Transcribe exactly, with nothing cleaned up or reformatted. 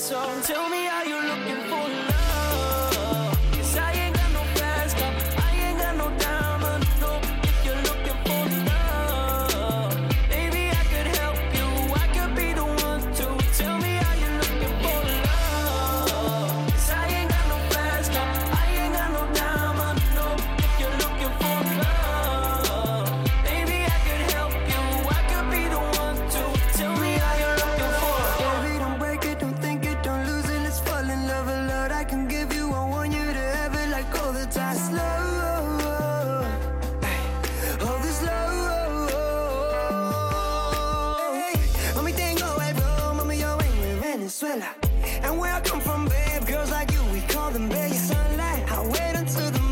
song. Tell me how you looking for love. 'Cause I ain't got no fast car, I ain't got no diamond, no. If you're looking for love, maybe I could help you, I could be the one to. Tell me how you looking for love. 'Cause I ain't got no fast car, I ain't got no diamond, no. If you're looking for love, maybe I could help you, I could be the one to. Tell me how you're looking for. Baby, don't break it, don't think it, don't lose it. Let's fall in love. A lot I can give you, I want you to have it like all the time. Slow, all this love. Hey, mami, tengo el flow, mami, yo vengo de Venezuela. And where I come from, babe, girls like you, we call them bellas. Sunlight, I wait until the